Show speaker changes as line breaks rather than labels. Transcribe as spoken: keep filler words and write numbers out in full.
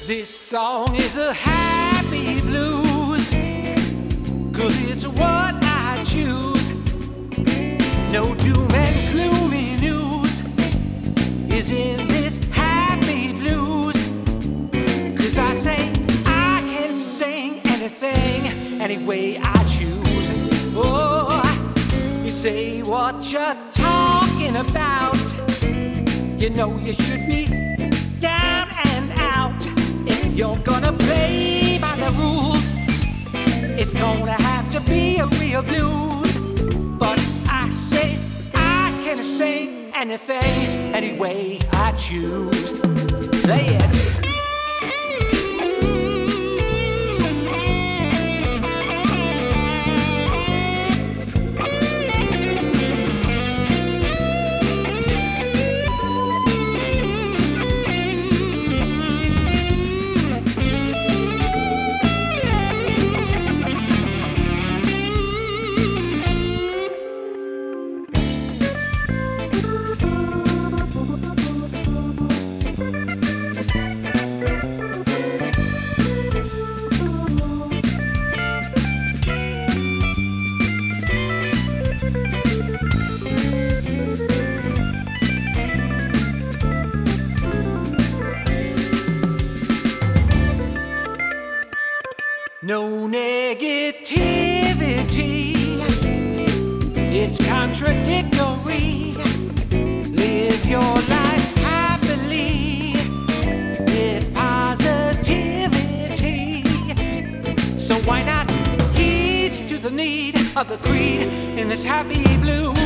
This song is a happy blues, 'cause it's what I choose. No doom and gloomy news is in this happy blues, 'cause I say I can sing anything, any way I choose. Oh, you say what you're talking about, you know you should be down and out. If you're gonna play by the rules, it's gonna have to be a real blues. But I say I can sing anything, any way I choose. Play it. No negativity, it's contradictory. Live your life happily with positivity. So why not heed to the need of the creed in this happy blue?